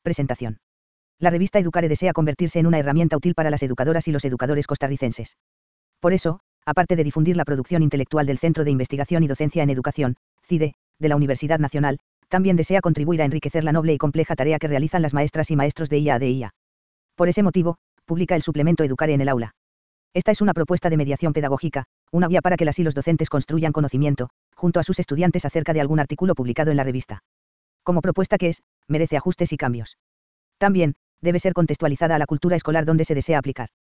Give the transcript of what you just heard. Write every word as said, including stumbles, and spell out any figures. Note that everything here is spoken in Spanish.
Presentación. La revista Educare desea convertirse en una herramienta útil para las educadoras y los educadores costarricenses. Por eso, aparte de difundir la producción intelectual del Centro de Investigación y Docencia en Educación, CIDE, de la Universidad Nacional, también desea contribuir a enriquecer la noble y compleja tarea que realizan las maestras y maestros de I A A D I A. Por ese motivo, publica el suplemento Educare en el aula. Esta es una propuesta de mediación pedagógica, una guía para que las y los docentes construyan conocimiento, junto a sus estudiantes acerca de algún artículo publicado en la revista. Como propuesta que es, merece ajustes y cambios. También, debe ser contextualizada a la cultura escolar donde se desea aplicar.